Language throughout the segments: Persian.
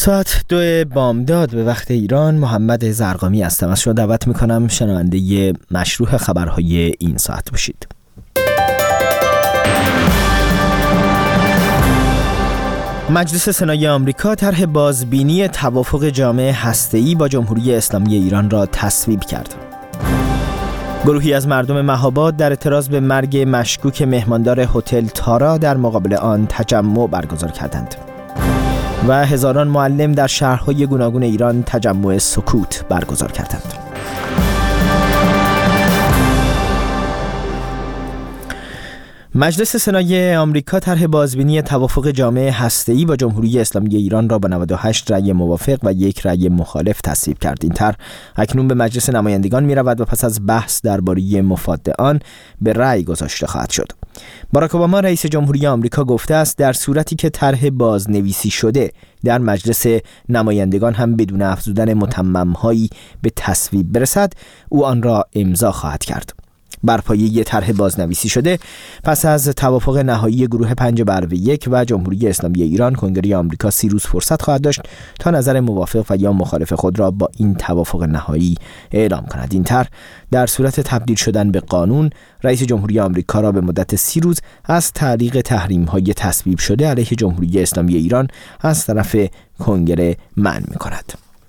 ساعت 2 بامداد به وقت ایران. محمد زرقامی هستم. از شما دعوت میکنم شنونده مشروع خبرهای این ساعت باشید. مجلس سنای آمریکا طرح بازبینی توافق جامع هسته‌ای با جمهوری اسلامی ایران را تصویب کرد. گروهی از مردم مهاباد در اعتراض به مرگ مشکوک مهماندار هتل تارا در مقابل آن تجمع برگزار کردند. و هزاران معلم در شهرهای گوناگون ایران تجمع سکوت برگزار کردند. مجلس سنای آمریکا طرح بازبینی توافق جامع هسته‌ای با جمهوری اسلامی ایران را با 98 رأی موافق و 1 رأی مخالف تصویب کرد. این طرح اکنون به مجلس نمایندگان می‌رود و پس از بحث درباره مفاد آن به رأی گذاشته خواهد شد. باراک اوباما رئیس جمهوری آمریکا گفته است در صورتی که طرح بازنویسی شده در مجلس نمایندگان هم بدون افزودن متمم‌هایی به تصویب برسد، او آن را امضا خواهد کرد. بر پایه طرح بازنویسی شده پس از توافق نهایی گروه 5/1 و جمهوری اسلامی ایران، کنگره آمریکا 30 روز فرصت خواهد داشت تا نظر موافق و یا مخالف خود را با این توافق نهایی اعلام کند. این طرح در صورت تبدیل شدن به قانون رئیس جمهوری آمریکا را به مدت 30 روز از تعلیق تحریم‌های تصویب شده علیه جمهوری اسلامی ایران از طرف کنگره منع می‌کند.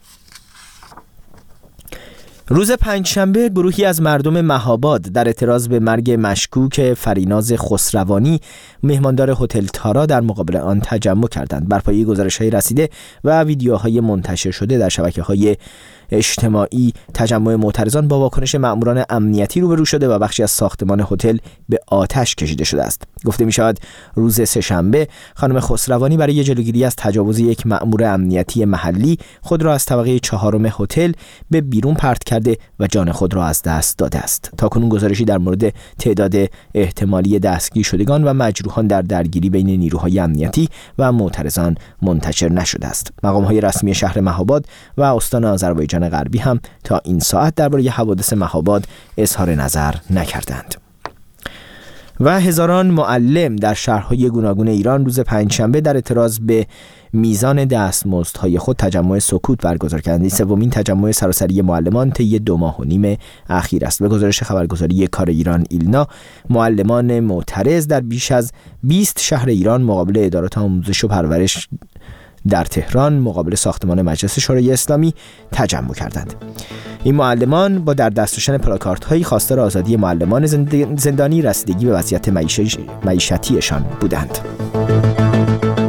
روز پنجشنبه گروهی از مردم مهاباد در اعتراض به مرگ مشکوک فریناز خسروانی مهماندار هتل تارا در مقابل آن تجمع کردند. بر پایه گزارش‌های رسیده و ویدیوهای منتشر شده در شبکه‌های اجتماعی، تجمع معترضان با واکنش مأموران امنیتی روبرو شده و بخشی از ساختمان هتل به آتش کشیده شده است. گفته می‌شود روز سه‌شنبه خانم خسروانی برای جلوگیری از تجاوز یک مأمور امنیتی محلی خود را از طبقه 4 هتل به بیرون پرت کرده و جان خود را از دست داده است. تاکنون گزارشی در مورد تعداد احتمالی دستگیر شدگان و مجروحان در درگیری بین نیروهای امنیتی و معترضان منتشر نشده است. مقام‌های رسمی شهر مهاباد و استان آذربایجان غربی هم تا این ساعت درباره حوادث مهاباد اظهار نظر نکردند. و هزاران معلم در شهرهای گوناگون ایران روز پنجشنبه در اعتراض به میزان دستمزدهای خود تجمع سکوت برگزار کردند. سومین تجمع سراسری معلمان طی 2.5 ماه اخیر است. به گزارش خبرگزاری کار ایران ایلنا، معلمان معترض در بیش از 20 شهر ایران مقابل ادارات آموزش و پرورش در تهران مقابل ساختمان مجلس شورای اسلامی تجمع کردند. این معلمان با در دست داشتن پلاکاردهایی خواستار آزادی معلمان زندانی، رسیدگی به وضعیت معیشتیشان بودند.